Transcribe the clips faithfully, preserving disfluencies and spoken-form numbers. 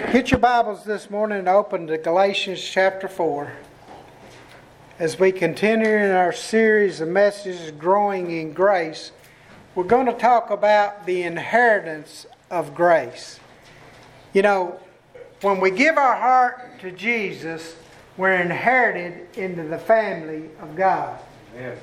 Get your Bibles this morning and open to Galatians chapter four. As we continue in our series of messages, Growing in Grace, we're going to talk about the inheritance of grace. You know, when we give our heart to Jesus, we're inherited into the family of God. Amen.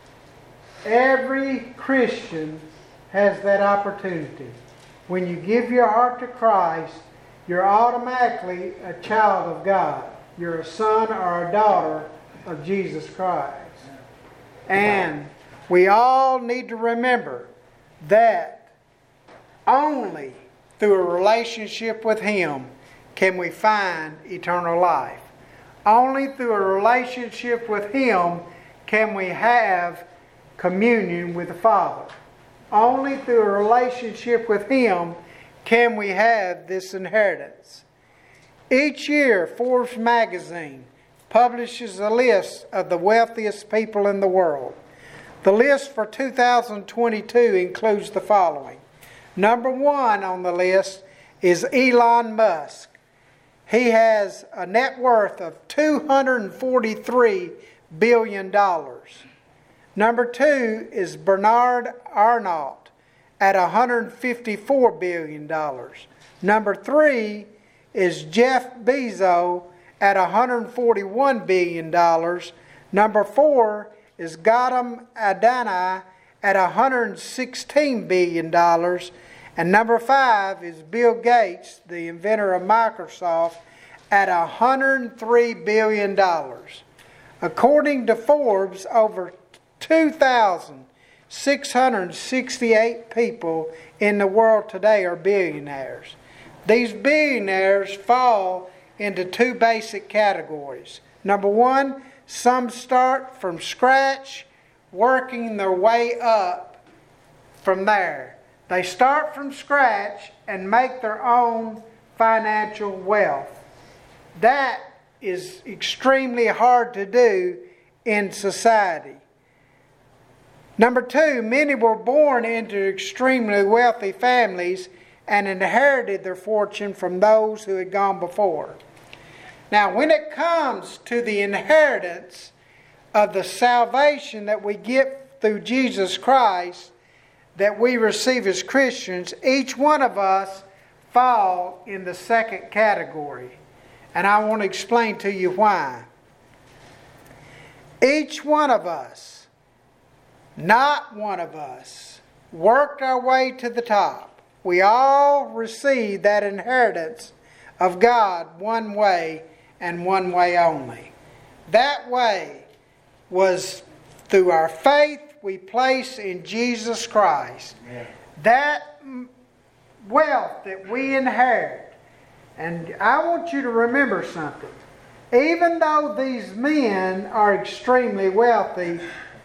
Every Christian has that opportunity. When you give your heart to Christ, you're automatically a child of God. You're a son or a daughter of Jesus Christ. And we all need to remember that only through a relationship with Him can we find eternal life. Only through a relationship with Him can we have communion with the Father. Only through a relationship with Him can we have this inheritance. Each year, Forbes magazine publishes a list of the wealthiest people in the world. The list for two thousand twenty-two includes the following. Number one on the list is Elon Musk. He has a net worth of two hundred forty-three billion dollars. Number two is Bernard Arnault at one hundred fifty-four billion dollars. Number three is Jeff Bezos at one hundred forty-one billion dollars. Number four is Gautam Adani at one hundred sixteen billion dollars. And number five is Bill Gates, the inventor of Microsoft, at one hundred three billion dollars. According to Forbes, over two thousand six hundred sixty-eight people in the world today are billionaires. These billionaires fall into two basic categories. Number one, some start from scratch, working their way up from there. They start from scratch and make their own financial wealth. That is extremely hard to do in society. Number two, many were born into extremely wealthy families and inherited their fortune from those who had gone before. Now, when it comes to the inheritance of the salvation that we get through Jesus Christ, that we receive as Christians, each one of us fall in the second category. And I want to explain to you why. Each one of us, not one of us, worked our way to the top. We all received that inheritance of God one way and one way only. That way was through our faith we place in Jesus Christ. Yeah. That wealth that we inherit. And I want you to remember something. Even though these men are extremely wealthy,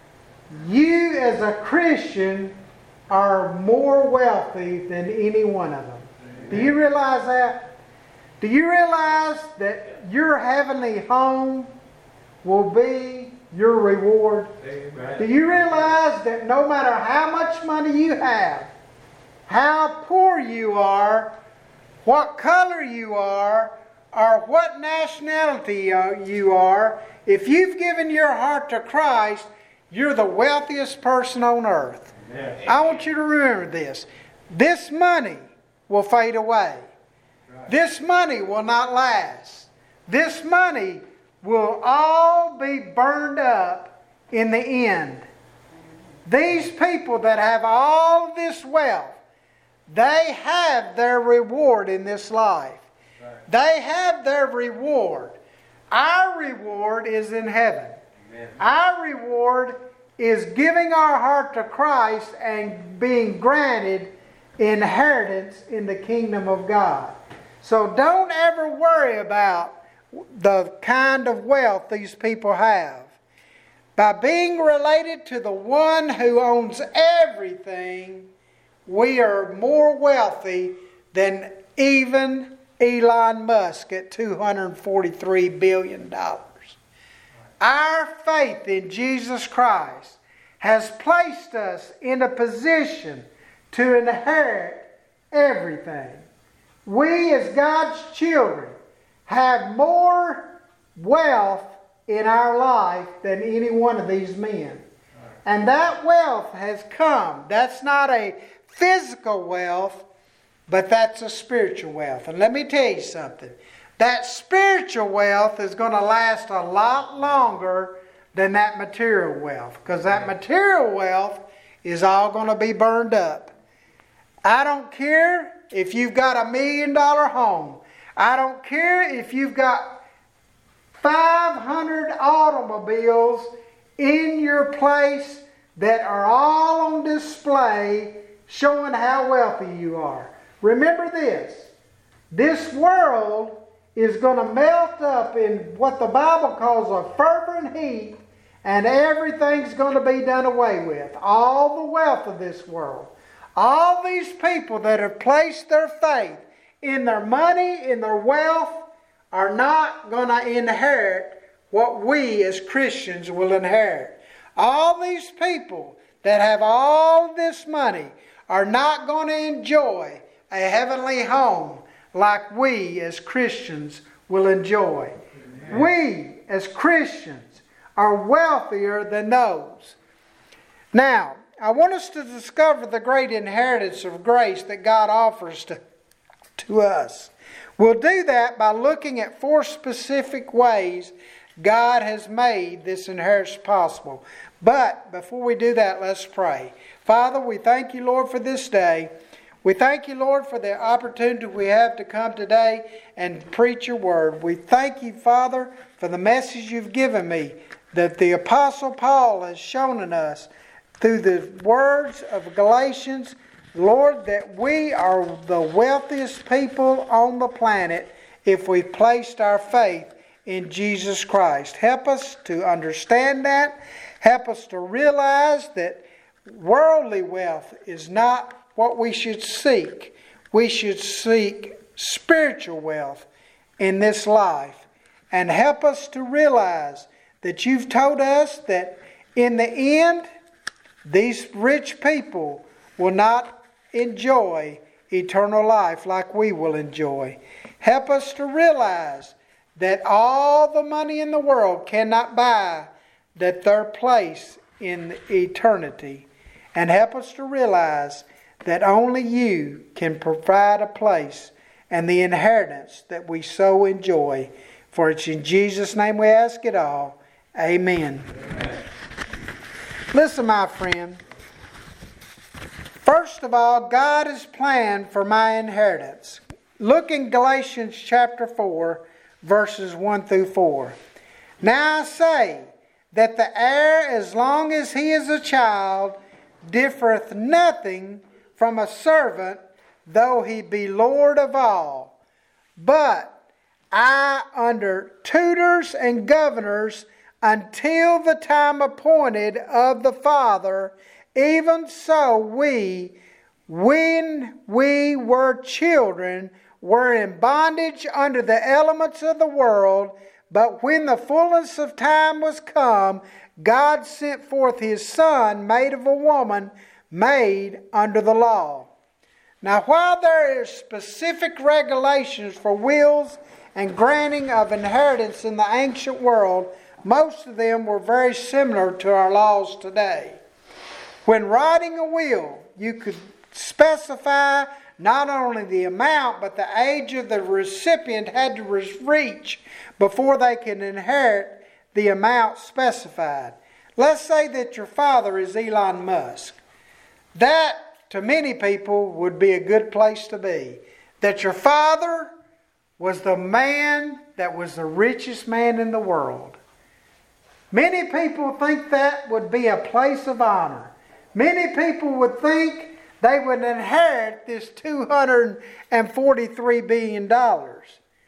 you as a Christian are more wealthy than any one of them. Do you realize that? Do you realize that your heavenly home will be your reward? Amen. Do you realize that no matter how much money you have, how poor you are, what color you are, or what nationality you are, if you've given your heart to Christ, you're the wealthiest person on earth. Amen. I want you to remember this. This money will fade away. Right. This money will not last. This money will all be burned up in the end. These people that have all this wealth, they have their reward in this life. Right. They have their reward. Our reward is in heaven. Amen. Our reward is giving our heart to Christ and being granted inheritance in the kingdom of God. So don't ever worry about the kind of wealth these people have. By being related to the one who owns everything, we are more wealthy than even Elon Musk at two hundred forty-three billion dollars. Our faith in Jesus Christ has placed us in a position to inherit everything. we as God's children have more wealth in our life than any one of these men. And that wealth has come. That's not a physical wealth, but that's a spiritual wealth. And let me tell you something. That spiritual wealth is going to last a lot longer than that material wealth. Because that material wealth is all going to be burned up. I don't care if you've got a million dollar home. I don't care if you've got five hundred automobiles in your place that are all on display showing how wealthy you are. Remember this. This world is going to melt up in what the Bible calls a fervent heat, and everything's going to be done away with. All the wealth of this world. All these people that have placed their faith in their money, in their wealth, are not going to inherit what we as Christians will inherit. All these people that have all this money are not going to enjoy a heavenly home like we as Christians will enjoy. Amen. We as Christians are wealthier than those. Now, I want us to discover the great inheritance of grace that God offers to, to us. We'll do that by looking at four specific ways God has made this inheritance possible. But before we do that, let's pray. Father, we thank you, Lord, for this day. We thank you, Lord, for the opportunity we have to come today and preach your word. We thank you, Father, for the message you've given me that the Apostle Paul has shown in us through the words of Galatians, Lord, that we are the wealthiest people on the planet if we've placed our faith in Jesus Christ. Help us to understand that. Help us to realize that worldly wealth is not what we should seek. We should seek spiritual wealth in this life. And help us to realize that you've told us that in the end, these rich people will not enjoy eternal life like we will enjoy. Help us to realize that all the money in the world cannot buy that their place in eternity. And help us to realize that only you can provide a place and the inheritance that we so enjoy. For it's in Jesus' name we ask it all. Amen. Amen. Listen, my friend. First of all, God has planned for my inheritance. Look in Galatians chapter four, verses one through four. Now I say that the heir, as long as he is a child, differeth nothing from a servant, though he be Lord of all. But I under tutors and governors until the time appointed of the Father, even so we, when we were children, were in bondage under the elements of the world. But when the fullness of time was come, God sent forth His Son, made of a woman, made under the law. Now, while there are specific regulations for wills and granting of inheritance in the ancient world, most of them were very similar to our laws today. When writing a will, you could specify not only the amount, but the age of the recipient had to reach before they can inherit the amount specified. Let's say that your father is Elon Musk. That, to many people, would be a good place to be. That your father was the man that was the richest man in the world. Many people think that would be a place of honor. Many people would think they would inherit this two hundred forty-three billion dollars.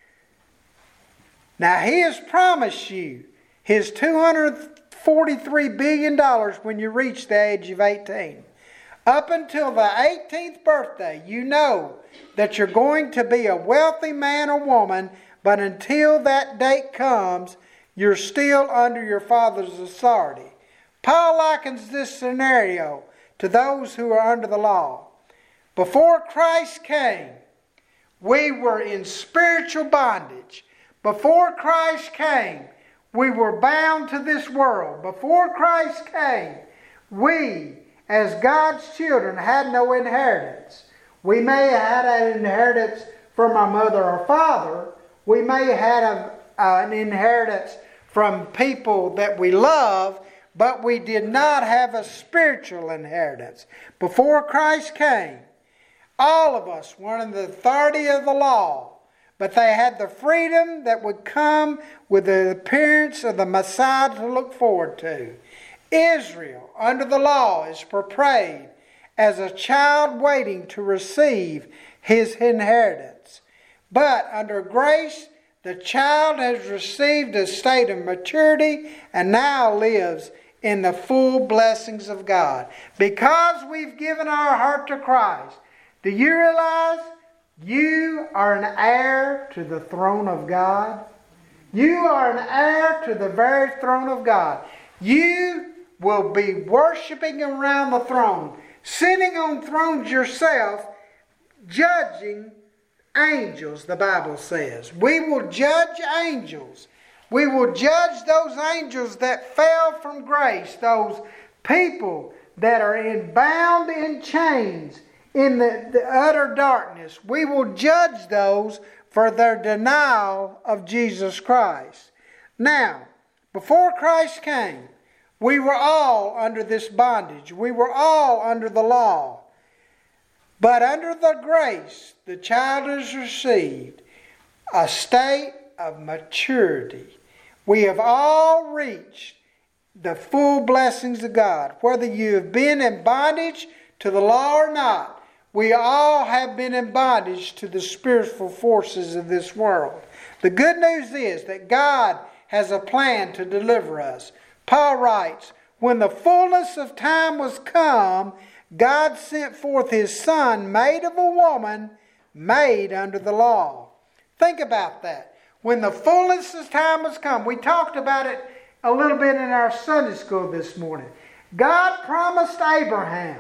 Now, He has promised you His two hundred forty-three billion dollars when you reach the age of eighteen. Up until the eighteenth birthday, you know that you're going to be a wealthy man or woman, but until that date comes, you're still under your father's authority. Paul likens this scenario to those who are under the law. Before Christ came, we were in spiritual bondage. Before Christ came, we were bound to this world. Before Christ came, we, as God's children, had no inheritance. We may have had an inheritance from our mother or father. We may have had a, uh, an inheritance from people that we love, but we did not have a spiritual inheritance. Before Christ came, all of us were under the authority of the law, but they had the freedom that would come with the appearance of the Messiah to look forward to. Israel, under the law, is portrayed as a child waiting to receive his inheritance. But under grace, the child has received a state of maturity and now lives in the full blessings of God. Because we've given our heart to Christ, do you realize you are an heir to the throne of God? You are an heir to the very throne of God. You will be worshiping around the throne, sitting on thrones yourself, judging angels, the Bible says. We will judge angels. We will judge those angels that fell from grace, those people that are in, bound in chains in the, the utter darkness. We will judge those for their denial of Jesus Christ. Now, before Christ came, we were all under this bondage. We were all under the law. But under the grace, the child has received a state of maturity. We have all reached the full blessings of God. Whether you have been in bondage to the law or not, we all have been in bondage to the spiritual forces of this world. The good news is that God has a plan to deliver us. Paul writes, when the fullness of time was come, God sent forth His Son, made of a woman, made under the law. Think about that. When the fullness of time was come, we talked about it a little bit in our Sunday school this morning. God promised Abraham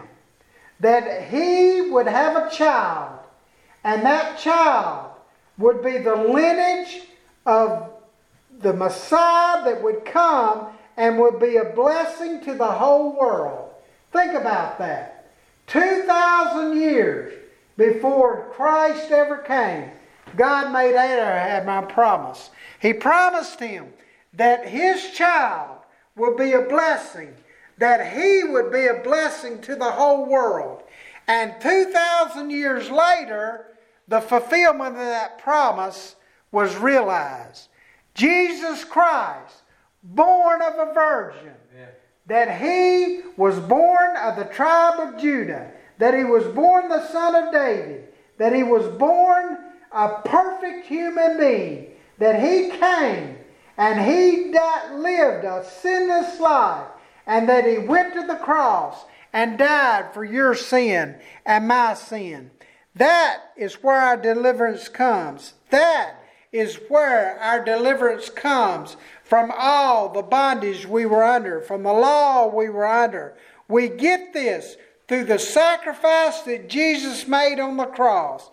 that he would have a child, and that child would be the lineage of the Messiah that would come and would be a blessing to the whole world. Think about that. two thousand years before Christ ever came, God made Abraham a promise. He promised him that his child would be a blessing, that he would be a blessing to the whole world. And two thousand years later, the fulfillment of that promise was realized. Jesus Christ, born of a virgin, yeah. that he was born of the tribe of Judah, that he was born the son of David, that he was born a perfect human being, that he came and he died, lived a sinless life, and that he went to the cross and died for your sin and my sin. That is where our deliverance comes. That is where our deliverance comes from all the bondage we were under, from the law we were under. We get this through the sacrifice that Jesus made on the cross.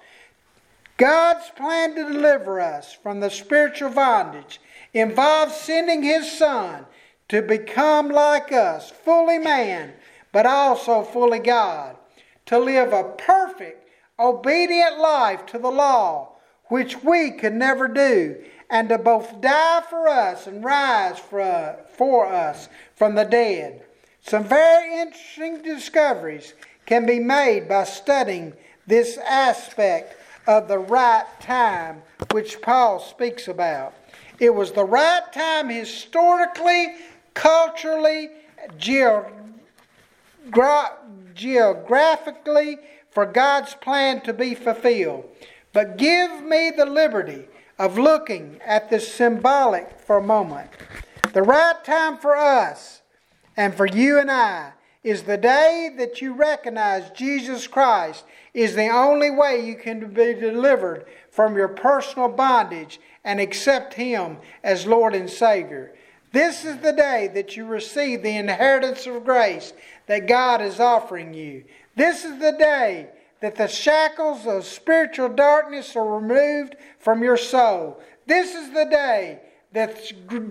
God's plan to deliver us from the spiritual bondage involves sending His Son to become like us, fully man, but also fully God, to live a perfect, obedient life to the law, which we could never do, and to both die for us and rise for, uh, for us from the dead. Some very interesting discoveries can be made by studying this aspect of the right time which Paul speaks about. It was the right time historically, culturally, geogra- geographically for God's plan to be fulfilled. But give me the liberty of looking at this symbolic for a moment. The right time for us and for you and I is the day that you recognize Jesus Christ is the only way you can be delivered from your personal bondage and accept Him as Lord and Savior. This is the day that you receive the inheritance of grace that God is offering you. This is the day that the shackles of spiritual darkness are removed from your soul. This is the day, that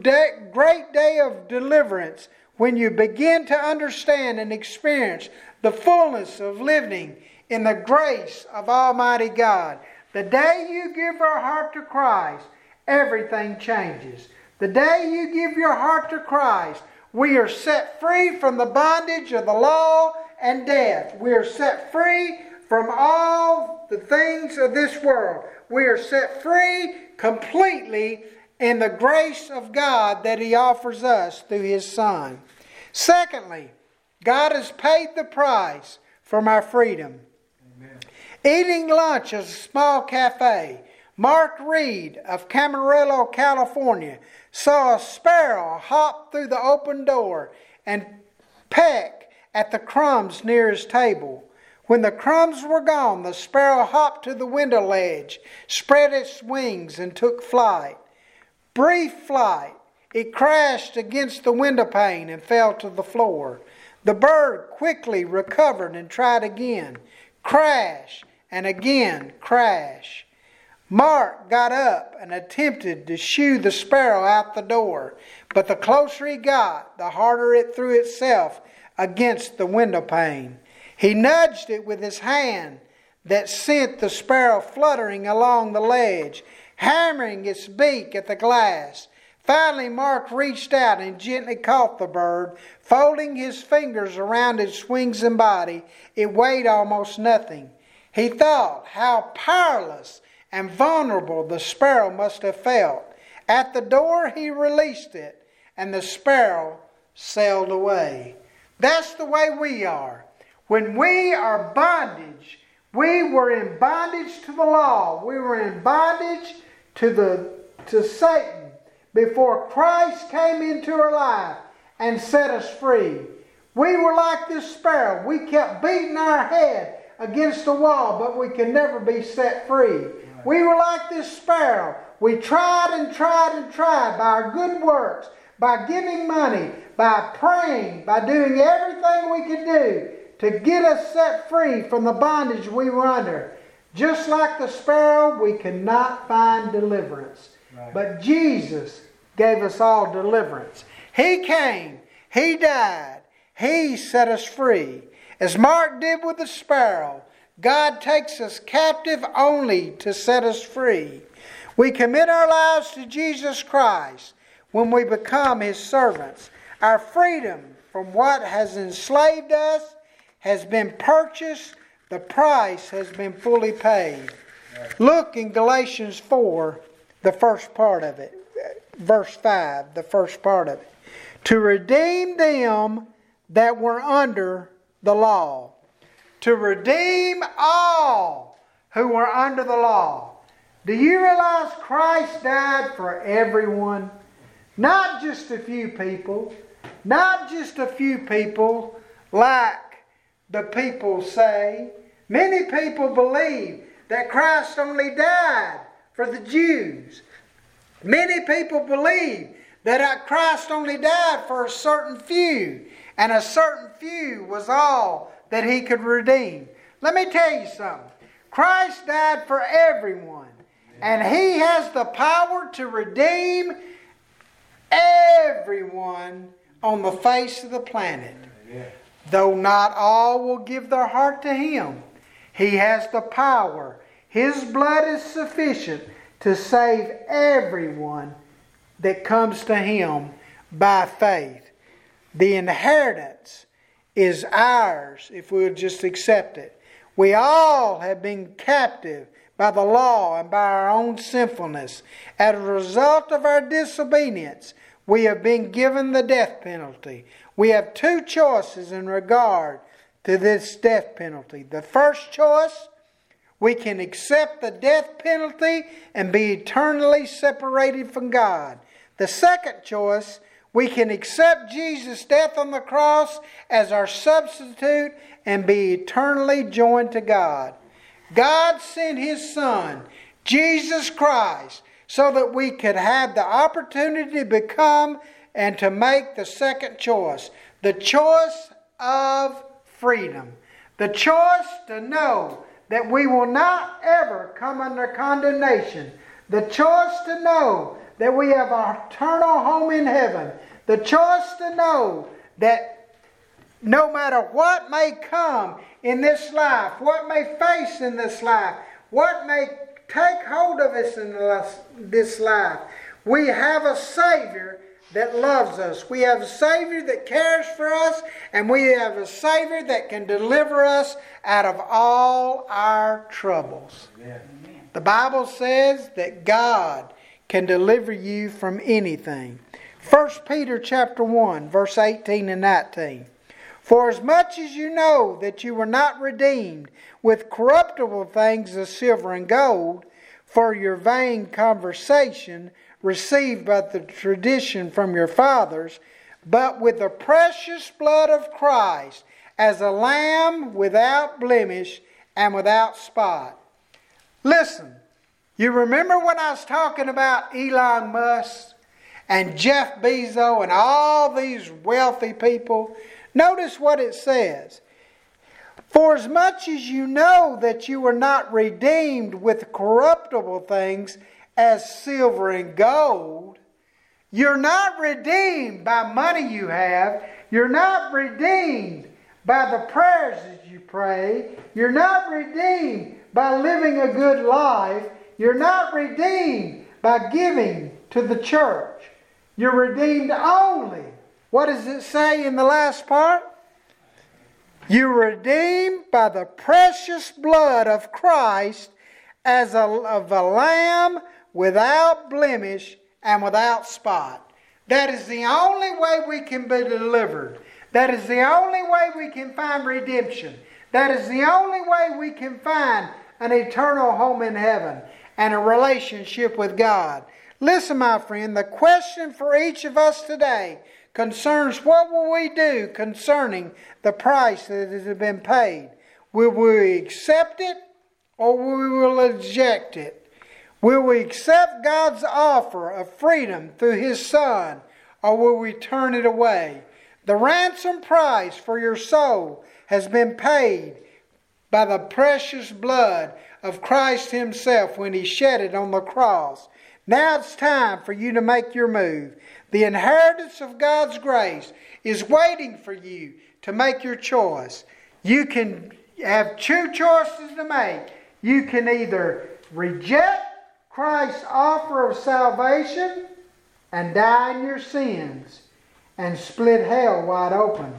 great day of deliverance, when you begin to understand and experience the fullness of living in the grace of Almighty God. The day you give your heart to Christ, everything changes. The day you give your heart to Christ, we are set free from the bondage of the law and death. We are set free from all the things of this world. We are set free completely in the grace of God that He offers us through His Son. Secondly, God has paid the price for my freedom. Amen. Eating lunch at a small cafe, Mark Reed of Camarillo, California, saw a sparrow hop through the open door and peck at the crumbs near his table. When the crumbs were gone, the sparrow hopped to the window ledge, spread its wings, and took flight. Brief flight, it crashed against the window pane and fell to the floor. The bird quickly recovered and tried again. Crash, and again crash. Mark got up and attempted to shoo the sparrow out the door, but the closer he got, the harder it threw itself against the window pane. He nudged it with his hand that sent the sparrow fluttering along the ledge, hammering its beak at the glass. Finally, Mark reached out and gently caught the bird. Folding his fingers around its wings and body, it weighed almost nothing. He thought how powerless and vulnerable the sparrow must have felt. At the door, he released it, and the sparrow sailed away. That's the way we are. When we are bondage, we were in bondage to the law. We were in bondage to the to Satan before Christ came into our life and set us free. We were like this sparrow. We kept beating our head against the wall, but we could never be set free. We were like this sparrow. We tried and tried and tried by our good works, by giving money, by praying, by doing everything we could do to get us set free from the bondage we were under. Just like the sparrow, we could not find deliverance. Right. But Jesus gave us all deliverance. He came. He died. He set us free. As Mark did with the sparrow, God takes us captive only to set us free. We commit our lives to Jesus Christ when we become His servants. Our freedom from what has enslaved us has been purchased. The price has been fully paid. Look in Galatians four, the first part of it. Verse five, the first part of it. To redeem them that were under the law. To redeem all who were under the law. Do you realize Christ died for everyone? Not just a few people. Not just a few people like the people say. Many people believe that Christ only died for the Jews. Many people believe that Christ only died for a certain few, and a certain few was all that He could redeem. Let me tell you something. Christ died for everyone, and He has the power to redeem everyone on the face of the planet. Though not all will give their heart to Him, He has the power. His blood is sufficient to save everyone that comes to Him by faith. The inheritance is ours if we would just accept it. We all have been captive by the law and by our own sinfulness. As a result of our disobedience, we have been given the death penalty. We have two choices in regard to this death penalty. The first choice, we can accept the death penalty and be eternally separated from God. The second choice, we can accept Jesus' death on the cross as our substitute and be eternally joined to God. God sent His Son, Jesus Christ, so that we could have the opportunity to become and to make the second choice. The choice of freedom. The choice to know that we will not ever come under condemnation. The choice to know that we have our eternal home in heaven. The choice to know that no matter what may come in this life, what may face in this life, what may take hold of us in this life, we have a Savior that loves us. We have a Savior that cares for us, and we have a Savior that can deliver us out of all our troubles. Amen. The Bible says that God can deliver you from anything. First Peter chapter one, verse eighteen and nineteen. For as much as you know that you were not redeemed with corruptible things as silver and gold, for your vain conversation received by the tradition from your fathers, but with the precious blood of Christ, as a lamb without blemish and without spot. Listen, you remember when I was talking about Elon Musk and Jeff Bezos and all these wealthy people? Notice what it says. For as much as you know that you were not redeemed with corruptible things as silver and gold, you're not redeemed by money you have. You're not redeemed by the prayers that you pray. You're not redeemed by living a good life. You're not redeemed by giving to the church. You're redeemed only. What does it say in the last part? You're redeemed by the precious blood of Christ as a, of a lamb without blemish and without spot. That is the only way we can be delivered. That is the only way we can find redemption. That is the only way we can find an eternal home in heaven and a relationship with God. Listen, my friend, the question for each of us today concerns what will we do concerning the price that has been paid. Will we accept it or will we reject it? Will we accept God's offer of freedom through His Son, or will we turn it away? The ransom price for your soul has been paid by the precious blood of Christ Himself when He shed it on the cross. Now it's time for you to make your move. The inheritance of God's grace is waiting for you to make your choice. You can have two choices to make. You can either reject Christ's offer of salvation and die in your sins and split hell wide open.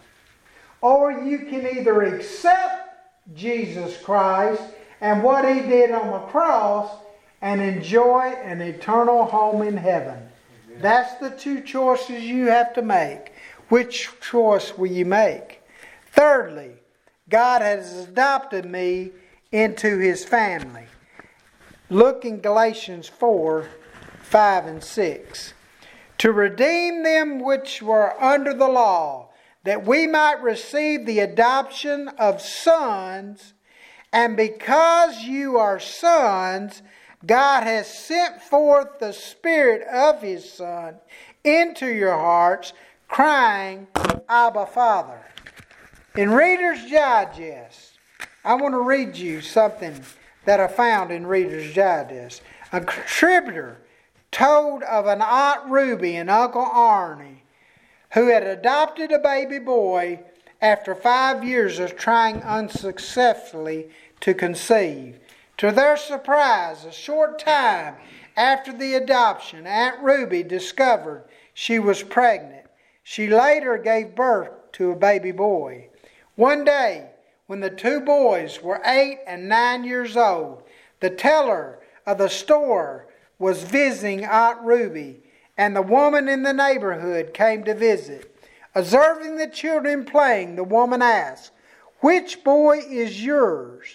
Or you can either accept Jesus Christ and what He did on the cross and enjoy an eternal home in heaven. Amen. That's the two choices you have to make. Which choice will you make? Thirdly, God has adopted me into His family. Look in Galatians four, five and six. To redeem them which were under the law, that we might receive the adoption of sons, and because you are sons, God has sent forth the Spirit of His Son into your hearts, crying, Abba, Father. In Reader's Digest, I want to read you something that I found in Reader's Digest. A contributor told of an Aunt Ruby and Uncle Arnie who had adopted a baby boy after five years of trying unsuccessfully to conceive. To their surprise, a short time after the adoption, Aunt Ruby discovered she was pregnant. She later gave birth to a baby boy. One day, when the two boys were eight and nine years old, the teller of the store was visiting Aunt Ruby, and the woman in the neighborhood came to visit. Observing the children playing, the woman asked, "Which boy is yours?"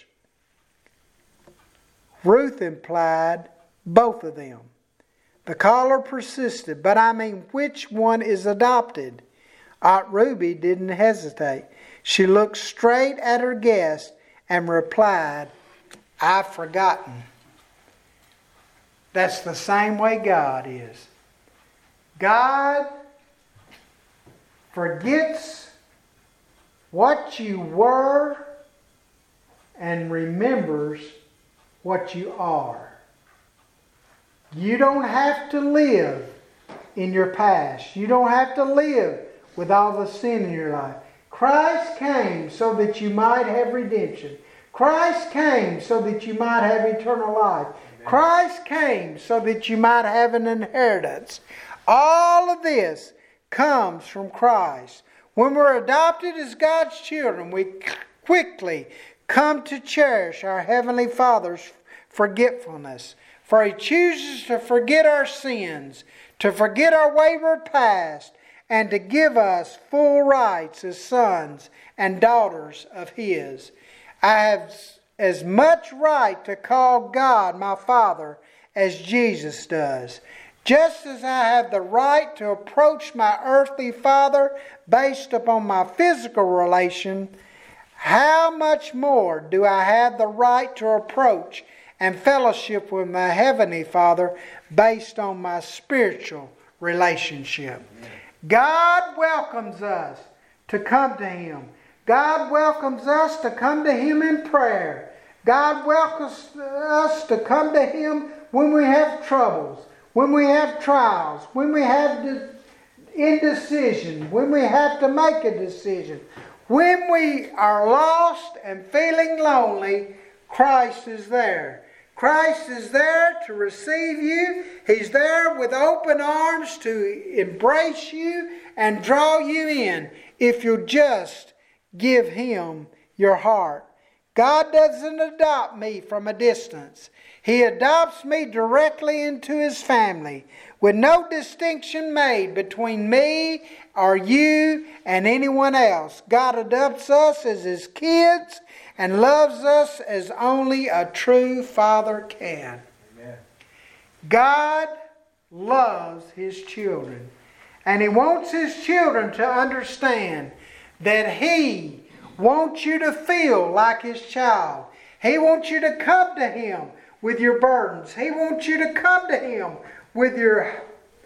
Ruth implied, "Both of them." The caller persisted, "But I mean, which one is adopted?" Aunt Ruby didn't hesitate. She looked straight at her guest and replied, "I've forgotten." That's the same way God is. God forgets what you were and remembers what you are. You don't have to live in your past. You don't have to live with all the sin in your life. Christ came so that you might have redemption. Christ came so that you might have eternal life. Amen. Christ came so that you might have an inheritance. All of this comes from Christ. When we're adopted as God's children, we quickly come to cherish our Heavenly Father's forgetfulness. For He chooses to forget our sins, to forget our wayward past, and to give us full rights as sons and daughters of His. I have as much right to call God my Father as Jesus does. Just as I have the right to approach my earthly father based upon my physical relation, how much more do I have the right to approach and fellowship with my Heavenly Father based on my spiritual relationship? God welcomes us to come to Him. God welcomes us to come to Him in prayer. God welcomes us to come to Him when we have troubles, when we have trials, when we have indecision, when we have to make a decision. When we are lost and feeling lonely, Christ is there. Christ is there to receive you. He's there with open arms to embrace you and draw you in if you'll just give Him your heart. God doesn't adopt me from a distance. He adopts me directly into His family with no distinction made between me or you and anyone else. God adopts us as His kids and loves us as only a true Father can. Amen. God loves His children, and He wants His children to understand that He wants you to feel like His child. He wants you to come to Him with your burdens. He wants you to come to Him with your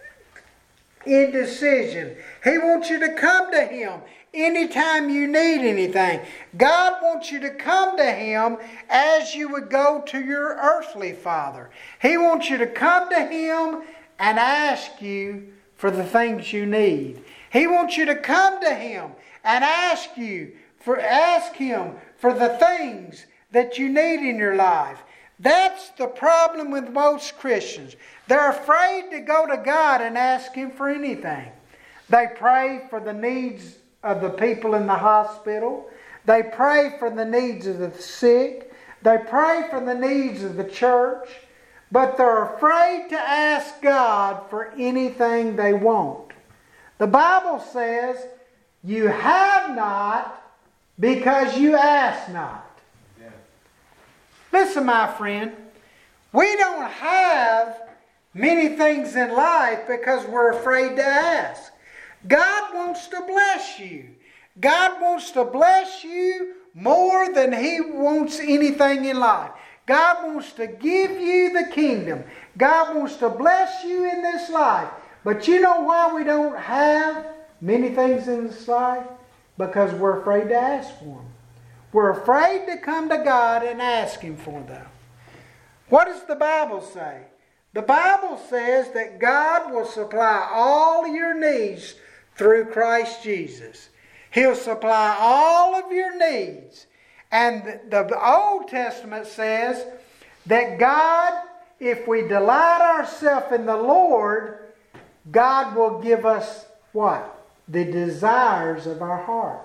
indecision. He wants you to come to Him anytime you need anything. God wants you to come to Him as you would go to your earthly father. He wants you to come to Him and ask you for the things you need. He wants you to come to Him and ask you for ask Him for the things that you need in your life. That's the problem with most Christians. They're afraid to go to God and ask Him for anything. They pray for the needs of the people in the hospital. They pray for the needs of the sick. They pray for the needs of the church. But they're afraid to ask God for anything they want. The Bible says, you have not because you ask not. Yeah. Listen, my friend, we don't have many things in life because we're afraid to ask. God wants to bless you. God wants to bless you more than He wants anything in life. God wants to give you the kingdom. God wants to bless you in this life. But you know why we don't have many things in this life? Because we're afraid to ask for them. We're afraid to come to God and ask Him for them. What does the Bible say? The Bible says that God will supply all your needs through Christ Jesus. He'll supply all of your needs. And the Old Testament says that God, if we delight ourselves in the Lord, God will give us what? The desires of our heart.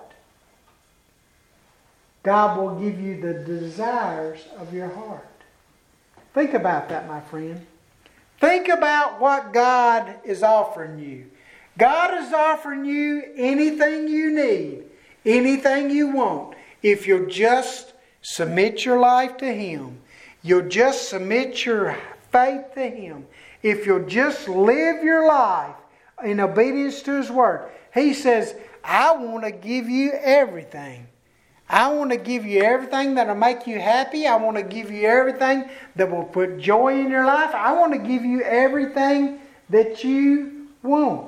God will give you the desires of your heart. Think about that, my friend. Think about what God is offering you. God is offering you anything you need, anything you want. If you'll just submit your life to Him, you'll just submit your faith to Him, if you'll just live your life in obedience to His Word, He says, I want to give you everything. I want to give you everything that will make you happy. I want to give you everything that will put joy in your life. I want to give you everything that you want.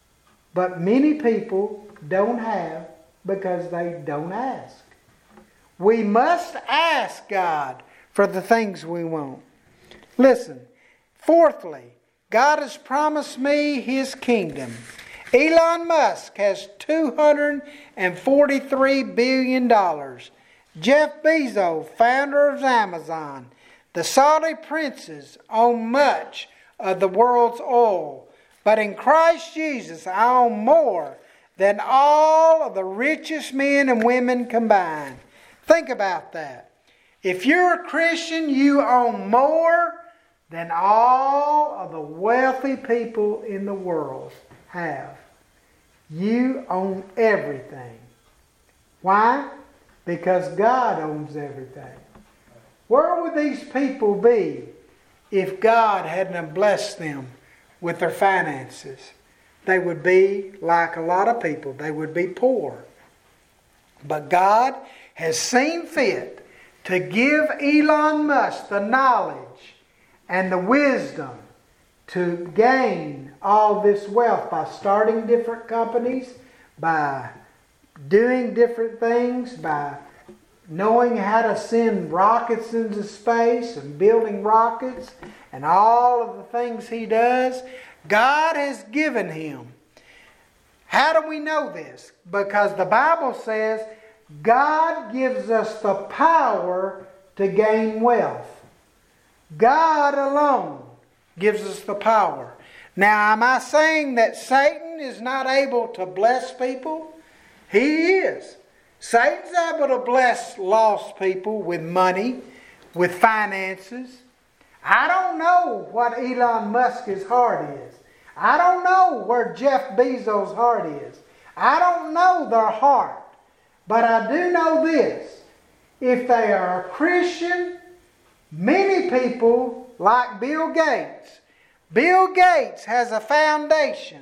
But many people don't have because they don't ask. We must ask God for the things we want. Listen, fourthly, God has promised me His kingdom. Elon Musk has two hundred forty-three billion dollars. Jeff Bezos, founder of Amazon, the Saudi princes own much of the world's oil. But in Christ Jesus, I own more than all of the richest men and women combined. Think about that. If you're a Christian, you own more than all of the wealthy people in the world have. You own everything. Why? Because God owns everything. Where would these people be if God hadn't blessed them with their finances? They would be like a lot of people. They would be poor. But God has seen fit to give Elon Musk the knowledge and the wisdom to gain all this wealth by starting different companies, by doing different things, by knowing how to send rockets into space and building rockets and all of the things he does. God has given him. How do we know this? Because the Bible says God gives us the power to gain wealth. God alone gives us the power. Now, am I saying that Satan is not able to bless people? He is. Satan's able to bless lost people with money, with finances. I don't know what Elon Musk's heart is. I don't know where Jeff Bezos' heart is. I don't know their heart. But I do know this. If they are a Christian, many people like Bill Gates. Bill Gates has a foundation.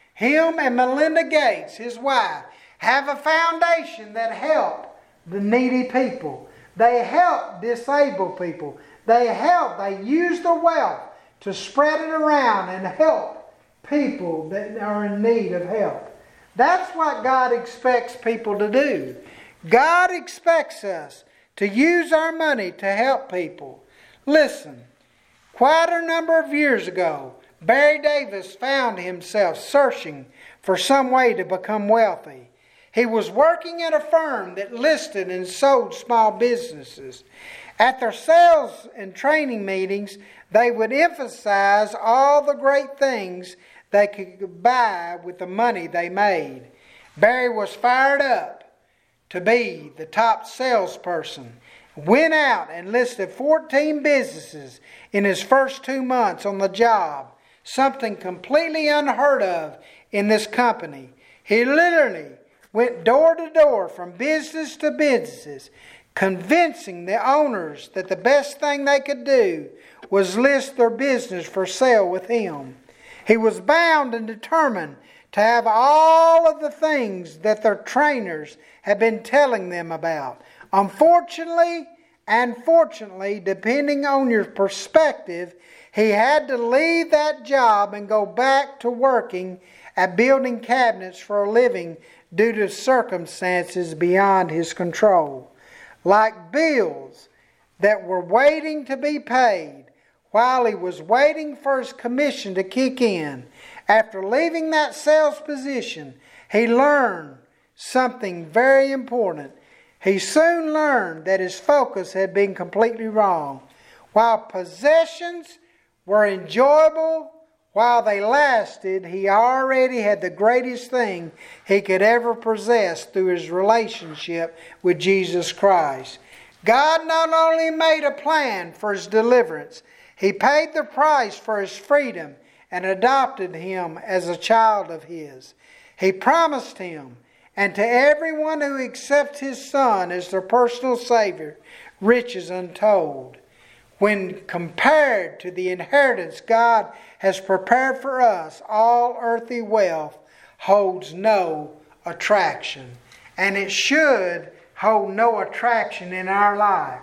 Him and Melinda Gates, his wife, have a foundation that help the needy people. They help disabled people. They help, they use their wealth to spread it around and help people that are in need of help. That's what God expects people to do. God expects us to use our money to help people. Listen, quite a number of years ago, Barry Davis found himself searching for some way to become wealthy. He was working at a firm that listed and sold small businesses. At their sales and training meetings, they would emphasize all the great things they could buy with the money they made. Barry was fired up to be the top salesperson. Went out and listed fourteen businesses in his first two months on the job. Something completely unheard of in this company. He literally went door to door from business to businesses, convincing the owners that the best thing they could do was list their business for sale with him. He was bound and determined to have all of the things that their trainers had been telling them about. Unfortunately, and fortunately, depending on your perspective, he had to leave that job and go back to working at building cabinets for a living due to circumstances beyond his control. Like bills that were waiting to be paid while he was waiting for his commission to kick in. After leaving that sales position, he learned something very important. He soon learned that his focus had been completely wrong. While possessions were enjoyable while they lasted, he already had the greatest thing he could ever possess through his relationship with Jesus Christ. God not only made a plan for his deliverance, He paid the price for his freedom and adopted him as a child of His. He promised him, and to everyone who accepts His Son as their personal Savior, riches untold. When compared to the inheritance God has prepared for us, all earthly wealth holds no attraction. And it should hold no attraction in our life.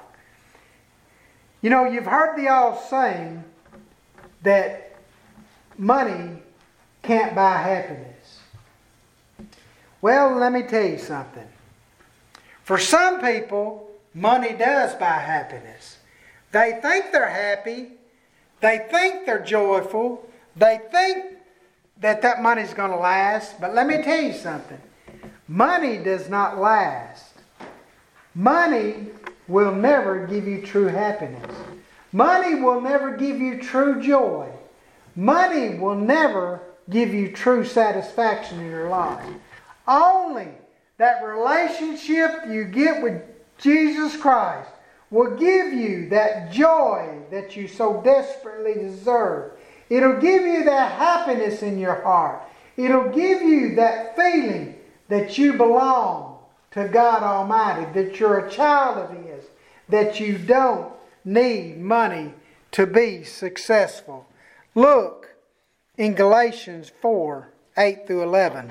You know, you've heard the old saying that money can't buy happiness. Well, let me tell you something. For some people, money does buy happiness. They think they're happy. They think they're joyful. They think that that money's going to last. But let me tell you something. Money does not last. Money will never give you true happiness. Money will never give you true joy. Money will never give you true satisfaction in your life. Only that relationship you get with Jesus Christ will give you that joy that you so desperately deserve. It'll give you that happiness in your heart. It'll give you that feeling that you belong to God Almighty, that you're a child of His, that you don't need money to be successful. Look in Galatians four, eight through eleven.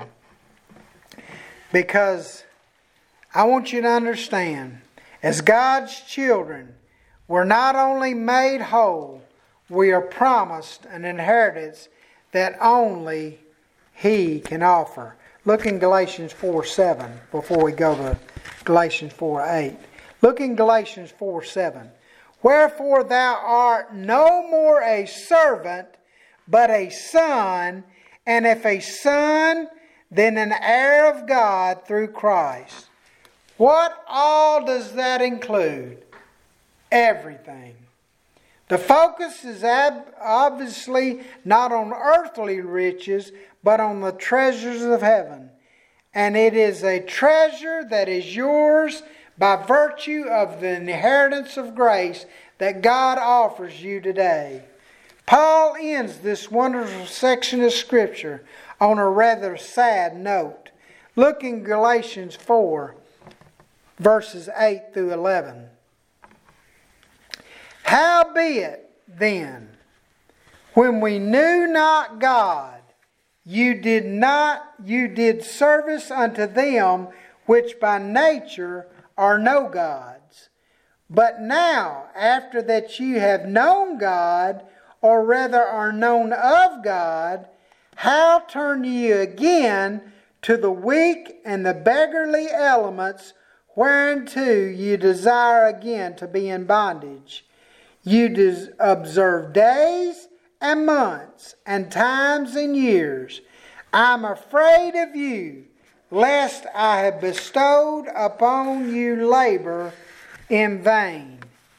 Because I want you to understand, as God's children, we're not only made whole, we are promised an inheritance that only He can offer. Look in Galatians four, seven before we go to Galatians four, eight. Look in Galatians four, seven. Wherefore thou art no more a servant, but a son, and if a son, then an heir of God through Christ. What all does that include? Everything. The focus is ab- obviously not on earthly riches, but on the treasures of heaven. And it is a treasure that is yours by virtue of the inheritance of grace that God offers you today. Paul ends this wonderful section of Scripture on a rather sad note. Look in Galatians four, verses eight through eleven. Howbeit then, when we knew not God, you did not, you did service unto them which by nature are no gods. But now, after that you have known God, or rather are known of God, how turn ye again to the weak and the beggarly elements whereunto you desire again to be in bondage? You des- observe days and months and times and years. I am afraid of you, lest I have bestowed upon you labor in vain.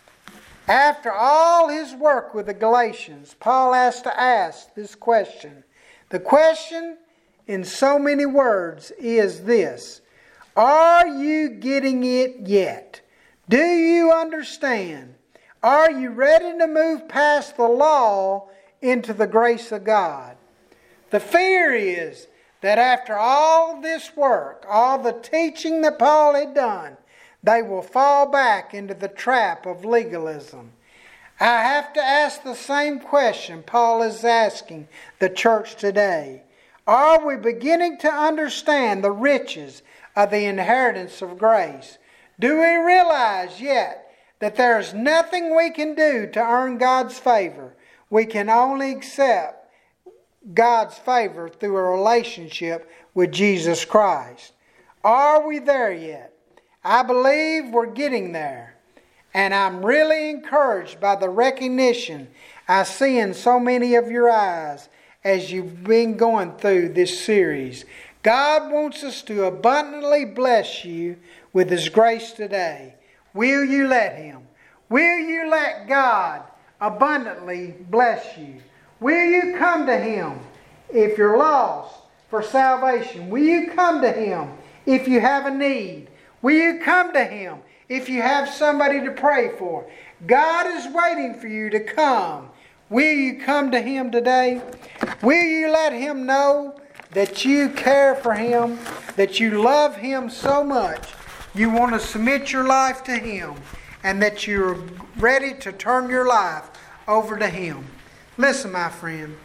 After all his work with the Galatians, Paul has to ask this question. The question, in so many words, is this: are you getting it yet? Do you understand? Are you ready to move past the law into the grace of God? The fear is that after all this work, all the teaching that Paul had done, they will fall back into the trap of legalism. I have to ask the same question Paul is asking the church today. Are we beginning to understand the riches of the inheritance of grace? Do we realize yet that there is nothing we can do to earn God's favor? We can only accept God's favor through a relationship with Jesus Christ. Are we there yet? I believe we're getting there. And I'm really encouraged by the recognition I see in so many of your eyes as you've been going through this series. God wants us to abundantly bless you with His grace today. Will you let Him? Will you let God abundantly bless you? Will you come to Him if you're lost for salvation? Will you come to Him if you have a need? Will you come to Him if you have somebody to pray for? God is waiting for you to come. Will you come to Him today? Will you let Him know that you care for Him, that you love Him so much, you want to submit your life to Him, and that you're ready to turn your life over to Him? Listen, my friend,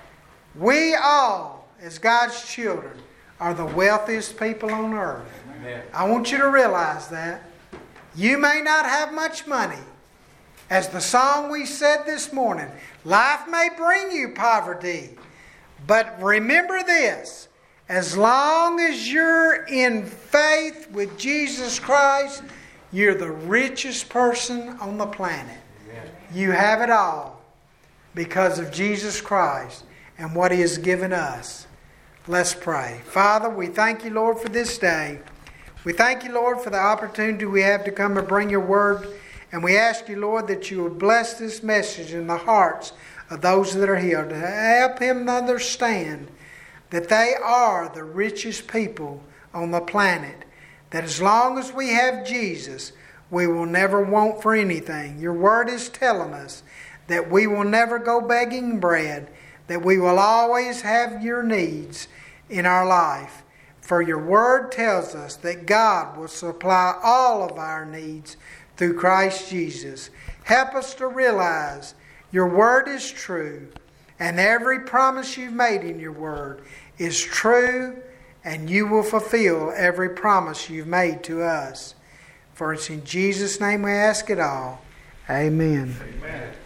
we all, as God's children, are the wealthiest people on earth. Amen. I want you to realize that. You may not have much money. As the song we said this morning, life may bring you poverty. But remember this, as long as you're in faith with Jesus Christ, You're the richest person on the planet. You have it all because of Jesus Christ and what He has given us. Let's pray. Father, we thank you, Lord, for this day. We thank you, Lord, for the opportunity we have to come and bring your word. And we ask you, Lord, that you would bless this message in the hearts of those that are here, to help them understand that they are the richest people on the planet. That as long as we have Jesus, we will never want for anything. Your word is telling us that we will never go begging bread, that we will always have your needs in our life. For your word tells us that God will supply all of our needs through Christ Jesus. Help us to realize your word is true, and every promise you've made in your word is true, and you will fulfill every promise you've made to us. For it's in Jesus' name we ask it all. Amen. Amen.